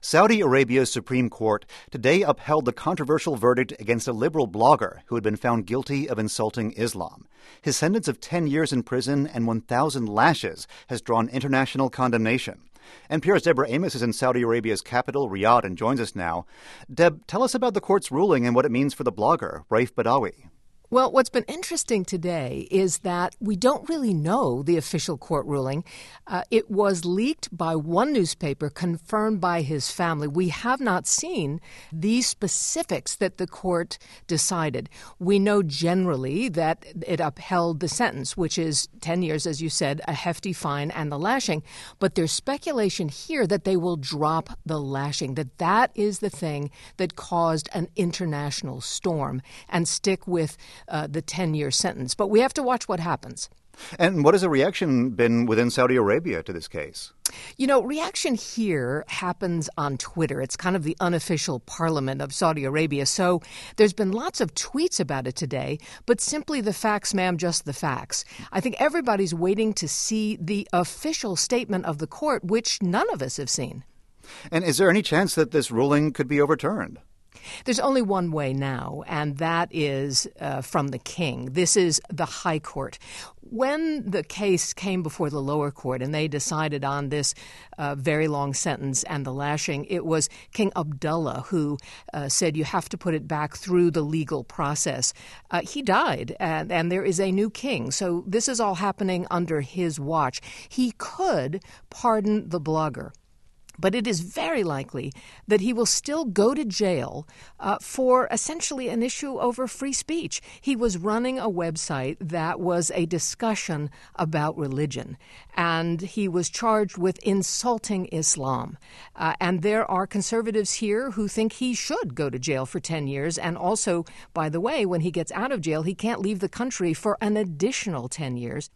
Saudi Arabia's Supreme Court today upheld the controversial verdict against a liberal blogger who had been found guilty of insulting Islam. His sentence of 10 years in prison and 1,000 lashes has drawn international condemnation. NPR's Deborah Amos is in Saudi Arabia's capital, Riyadh, and joins us now. Deb, tell us about the court's ruling and what it means for the blogger, Raif Badawi. Well, what's been interesting today is that we don't really know the official court ruling. It was leaked by one newspaper, confirmed by his family. We have not seen these specifics that the court decided. We know generally that it upheld the sentence, which is 10 years, as you said, a hefty fine and the lashing. But there's speculation here that they will drop the lashing, that is the thing that caused an international storm, and stick with the 10-year sentence. But we have to watch what happens. And what has the reaction been within Saudi Arabia to this case? You know, reaction here happens on Twitter. It's kind of the unofficial parliament of Saudi Arabia. So there's been lots of tweets about it today, but simply the facts, ma'am, just the facts. I think everybody's waiting to see the official statement of the court, which none of us have seen. And is there any chance that this ruling could be overturned? There's only one way now, and that is from the king. This is the high court. When the case came before the lower court and they decided on this very long sentence and the lashing, it was King Abdullah who said you have to put it back through the legal process. He died, and there is a new king. So this is all happening under his watch. He could pardon the blogger, but it is very likely that he will still go to jail for essentially an issue over free speech. He was running a website that was a discussion about religion, and he was charged with insulting Islam. And there are conservatives here who think he should go to jail for 10 years. And also, by the way, when he gets out of jail, he can't leave the country for an additional 10 years.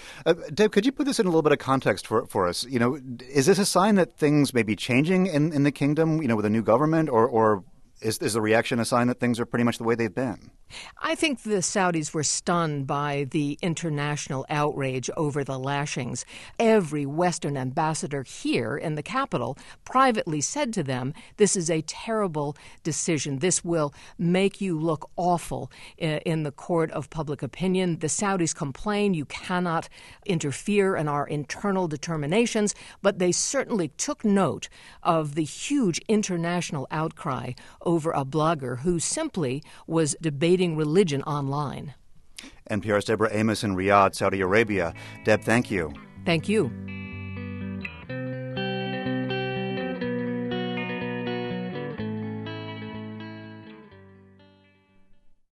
Deb, could you put this in a little bit of context for us? You know, is this a sign that things may be changing in the kingdom, with a new government, or is the reaction a sign that things are pretty much the way they've been? I think the Saudis were stunned by the international outrage over the lashings. Every Western ambassador here in the capital privately said to them, this is a terrible decision. This will make you look awful in the court of public opinion. The Saudis complain you cannot interfere in our internal determinations, but they certainly took note of the huge international outcry over a blogger who simply was debating religion online. NPR's Deborah Amos in Riyadh, Saudi Arabia. Deb, thank you. Thank you.